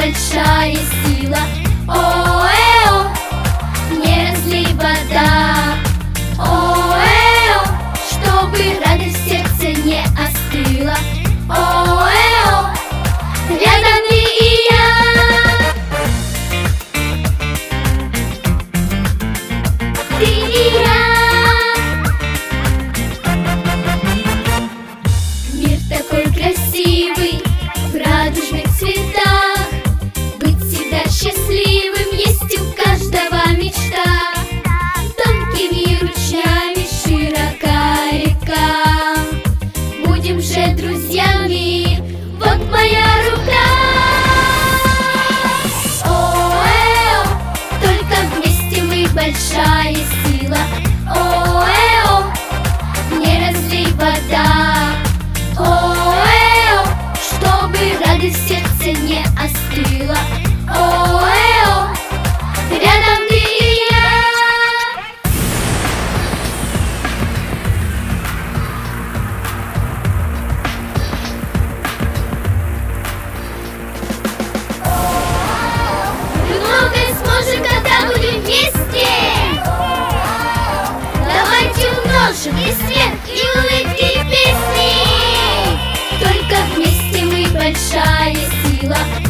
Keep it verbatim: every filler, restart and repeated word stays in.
большая сила. О-э-о, не разлей вода. О-э-о, чтобы радость в сердце не остыла. О-э-о, рядом ты и я. Ты и я. Мир такой красивый, в радужных цветах. Быть всегда счастливым есть у каждого мечта. Тонкими ручьями широка река. Будем же друзьями, вот моя рука. О-э-о, только вместе мы большая сила. О-э-о, не разлей вода. О-э-о, чтобы радость в сердце не остыла. О-э-о, рядом ты и я. Мы многое сможем, когда будем вместе. Давайте умножим и свет, и улыбки, и песни. Только вместе мы большая сила.